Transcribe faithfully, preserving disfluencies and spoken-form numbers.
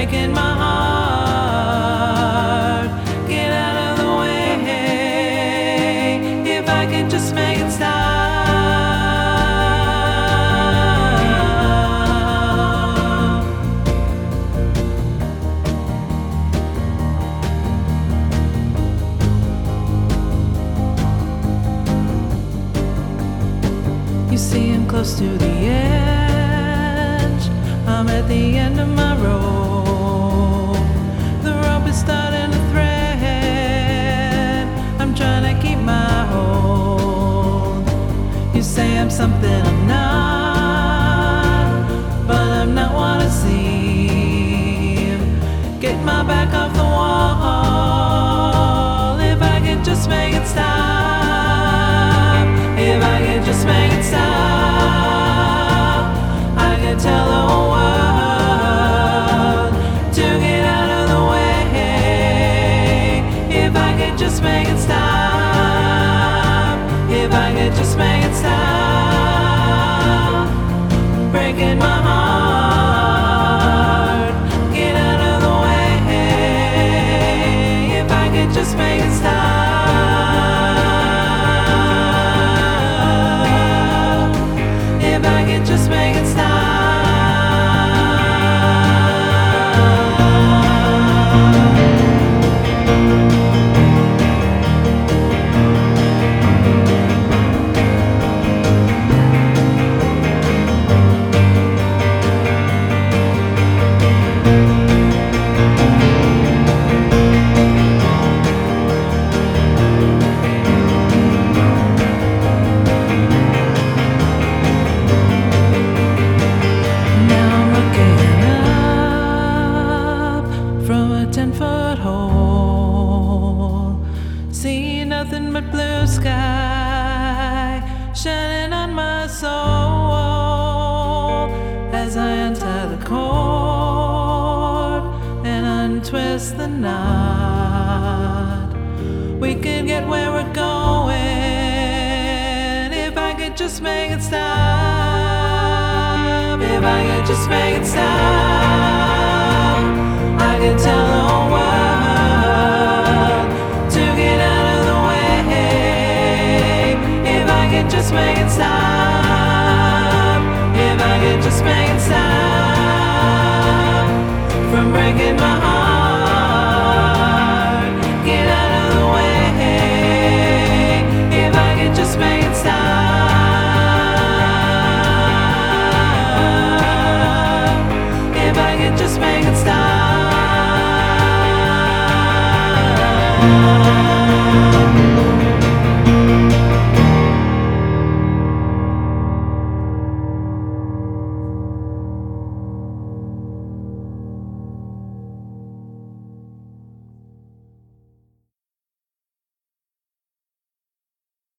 breaking my heart. Get out of the way, if I can just make it stop. You see I'm close to the edge, I'm at the end of my rope. The rope is starting to thread, I'm trying to keep my hold. You say I'm something I'm not, but I'm not what I seem. Get my back off the wall, if I can just make it stop. If I can just make it stop, I can tell the whole world to get out of the way. If I could just make it stop, if I could just make it stop, breaking my heart. Get out of the way, if I could just make it stop. Just make it stop. Ten-foot hole, see nothing but blue sky shining on my soul as I untie the cord and untwist the knot. We could get where we're going if I could just make it stop. If I could just make it stop, I could tell the whole world to get out of the way. If I could just make it stop, if I could just make it stop from breaking my heart. Get out of the way, if I could just make it stop, if I could just make it stop.